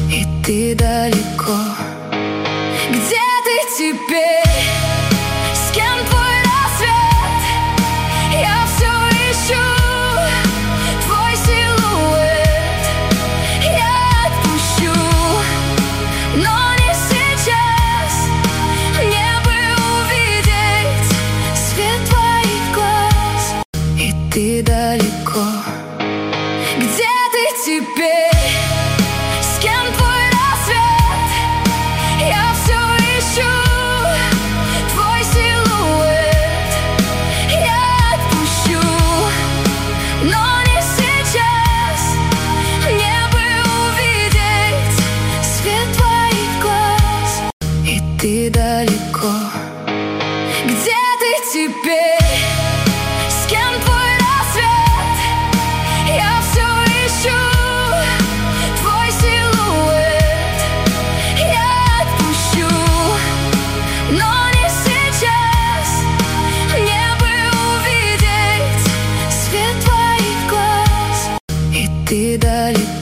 И ты далеко. Где ты теперь? С кем твой рассвет? Я все ищу твой силуэт. Я отпущу, но не сейчас. Мне бы увидеть свет твоих глаз. И ты далеко. Где ты теперь? С кем твой рассвет? Я все ищу твой силуэт. Я отпущу, но не сейчас. Мне бы увидеть свет твоих глаз. И ты далеко. Где ты теперь? С кем твой рассвет? Я все ищу твой силуэт. Я отпущу, но не сейчас. Мне бы увидеть свет твоих глаз. И ты далеко.